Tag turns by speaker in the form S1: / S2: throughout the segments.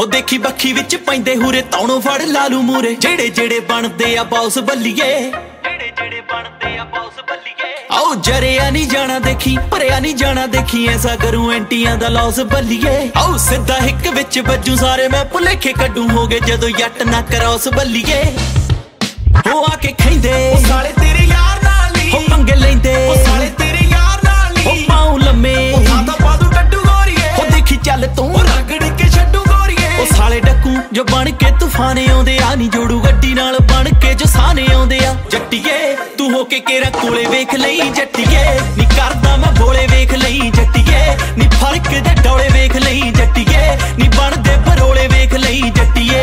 S1: ਹੋ ਦੇਖੀ ਬੱਖੀ ਵਿੱਚ ਪੈਂਦੇ ਹੂਰੇ ਤੌਣੋਂ ਫੜ ਲਾਲੂ ਮੂਰੇ ਜਿਹੜੇ ਜਿਹੜੇ ਬਣਦੇ ਆ ਬੌਸ ਬੱਲੀਏ ਜਿਹੜੇ ਬਣਦੇ ਆ ਬੌਸ ਬੱਲੀਏ ਆਓ ਜਰਿਆ ਨਹੀਂ ਜਾਣਾ ਦੇਖੀ ਭਰਿਆ ਨਹੀਂ ਜਾਣਾ ਦੇਖੀ ਐਸਾ ਕਰੂ ਐਂਟੀਆਂ ਦਾ ਲੌਸ ਬੱਲੀਏ ਆਓ ਸਿੱਧਾ ਹਿੱਕ ਵਿੱਚ ਵੱਜੂ ਸਾਰੇ ਮੈਂ ਭੁਲੇਖੇ ਕੱਢੂ ਹੋਗੇ ਜਦੋਂ ਜੱਟ ਨਾ ਕਰੌਸ ਬੱਲੀਏ ਹੋ ਆ ਕੇ ਖੈਂਦੇ ਉਹ ਸਾਲੇ ਤੇਰੇ ਯਾਰ ਨਾਲ ਨਹੀਂ ਹੋ ਪੰਗੇ ਲੈਂਦੇ ਉਹ ਸਾਲੇ ਤੇਰੇ ਯਾਰ ਨਾਲ ਨਹੀਂ ਹੋ ਪਾਉ ਲੰਮੇ ਉਹ ਖਾਦਾ ਪਾਦੂ ਟੱਟੂ ਗੋਰੀਏ ਹੋ ਦੇਖੀ ਚੱਲ ਤੂੰ ਰਗੜ ਕੇ ਛੱਡੂ ਗੋਰੀਏ ਉਹ ਸਾਲੇ ਡੱਕੂ ਜੋ ਬਣ ਕੇ ਤੂਫਾਨ ਆਉਂਦੇ ਆ ਨਹੀਂ ਜੋੜੂ ਗੱਡੀ ਨਾਲ ਬਣ ਕੇ ਜੋ ਸਾਨੇ ਆਉਂਦੇ ਆ ਜੱਟੀਏ ਤੂੰ ਹੋ ਕੇ ਕੇਰਾ ਕੋਲੇ ਵੇਖ ਲਈ ਜੱਟੀਏ ਨੀ ਕਰਦਾ ਮੈਂ ਭੋਲੇ ਵੇਖ ਲਈ ਜੱਟੀਏ ਨੀ ਫਰਕ ਦੇ ਡੋਲੇ ਵੇਖ ਲਈ ਜੱਟੀਏ ਨੀ ਬਣਦੇ ਭਰੋਲੇ ਵੇਖ ਲਈ ਜੱਟੀਏ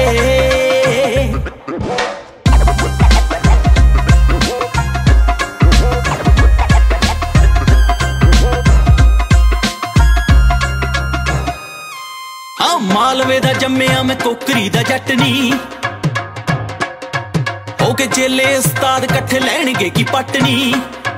S1: ਮਾਲਵੇ ਦਾ ਜੰਮਿਆ ਮੈਂ ਕੋਕਰੀ ਦਾ ਜੱਟ ਨੀ ਹੋ ਕੇ ਚੇਲੇ ਉਸਤਾਦ ਇਕੱਠੇ ਲੈਣਗੇ ਕੀ ਪਟਨੀ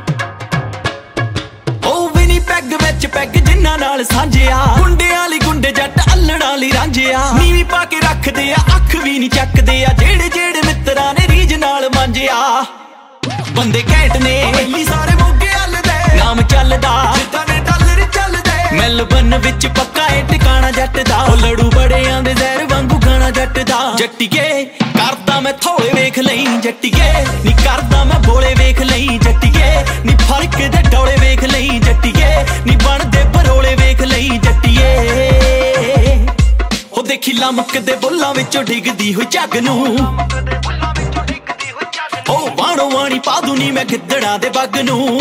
S1: ਉਹ ਵੀ ਨੀ ਪੈਗ ਵਿੱਚ ਪੈਗ ਜਿੰਨਾਂ ਨਾਲ ਸਾਂਝਿਆ ਗੁੰਡਿਆਂ ਵਾਲੀ ਗੁੰਡੇ ਜੱਟ ਅੱਲੜਾਂ ਵਾਲੀ ਰਾਂਝਿਆ ਨੀਵੀਂ ਪਾ ਕੇ ਰੱਖਦੇ ਆ ਅੱਖ ਵੀ ਨੀ ਚੱਕਦੇ ਆ ਜਿਹੜੇ ਜਿਹੜੇ ਮਿੱਤਰਾਂ ਨੇ ਰੀਝ ਨਾਲ ਮਾਂਝਿਆ ਬੰਦੇ ਘੈਂਟ ਨੇ ਪਹਿਲੀ ਸਾਰੇ ਮੋਗੇ ਹੱਲਦੇ ਨਾਮ ਚੱਲਦਾ ਜਿੱਦਾਂ ਨੇ ਡਾਲਰ ਚੱਲਦੇ ਮੈਲਬਨ ਵਿੱਚ ਪੱਕਾ ਏ ਟਿਕਾਣਾ ਜੱਟ ਦਾ ਉਹ ਲੜੂ ਬੜਿਆਂ ਦੇ ਜ਼ਹਿਰ ਵਾਂਗੂ ਖਾਣਾ ਜੱਟ ਦਾ ਜੱਟੀਏ ਕਰਦਾ ਮੈਂ ਥੋੜੇ ਵੇਖ ਲਈ ਜੱਟੀਏ ਨੀ ਕਰਦਾ ਮੈਂ ਭੋਲੇ ਵੇਖ ਲਈ ਜੱਟੀਏ ਨੀ ਫਰਕ ਦੇ ਡੋਲੇ ਵੇਖ ਲਈ ਜੱਟੀਏ ਨੀ ਬਣਦੇ ਭਰੋਲੇ ਵੇਖ ਲਈ ਜੱਟੀਏ ਹੋ ਦੇਖੀ ਲਮਕਦੇ ਬੁੱਲਾਂ ਵਿੱਚੋਂ ਡਿੱਗਦੀ ਹੋਈ ਝੱਗ ਨੂੰ ਉਹ ਬਾਣੋ ਵਾਣੀ ਪਾਦੂ ਨੀ ਮੈਂ ਗਿੱਦੜਾਂ ਦੇ ਬੱਗ ਨੂੰ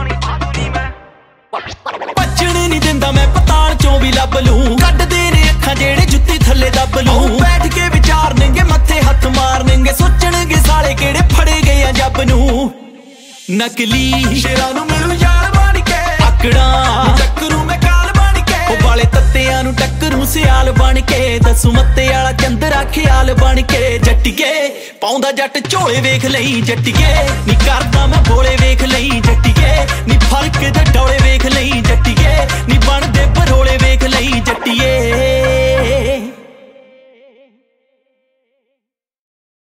S1: ਭੱਜਣ ਨੀ ਦਿੰਦਾ ਮੈਂ ਪਤਾਲ ਚੋਂ ਵੀ ਲੱਭ ਲੂੰ ਕੱਢਦੇ ਨੇ ਅੱਖਾਂ ਜਿਹੜੇ ਜੁੱਤੀ ਥੱਲੇ ਦੱਬ ਲੂੰ ਬੈਠ ਕੇ ਵਿਚਾਰਨਗੇ ਮੱਥੇ ਹੱਥ ਮਾਰਨਗੇ ਸੋਚਣਗੇ ਸਾਲੇ ਕਿਹੜੇ ਫੜੇ ਗਏ ਆ ਜੱਬ ਨੂੰ ਨਕਲੀ ਸ਼ੇਰਾਂ ਨੂੰ ਮਿਲੂ ਯਾਰ ਬਣ ਕੇ ਆਕੜਾਂ ਟੱਕਰੂ ਮੈਂ ਕਾਲ ਬਣ ਕੇ ਉਹ ਵਾਲੇ ਤੱਤਿਆਂ ਨੂੰ ਟੱਕਰੂ ਸਿਆਲ ਬਣ ਕੇ ਦੱਸੂ ਮੱਤੇ ਵਾਲਾ ਚੰਦਰਾ ਖਿਆਲ ਬਣ ਕੇ ਜੱਟੀਏ ਪਾਉਂਦਾ ਜੱਟ ਝੋਲੇ ਵੇਖ ਲਈ ਜੱਟੀਏ ਨੀ ਕਰਦਾ ਮੈਂ ਭੋਲੇ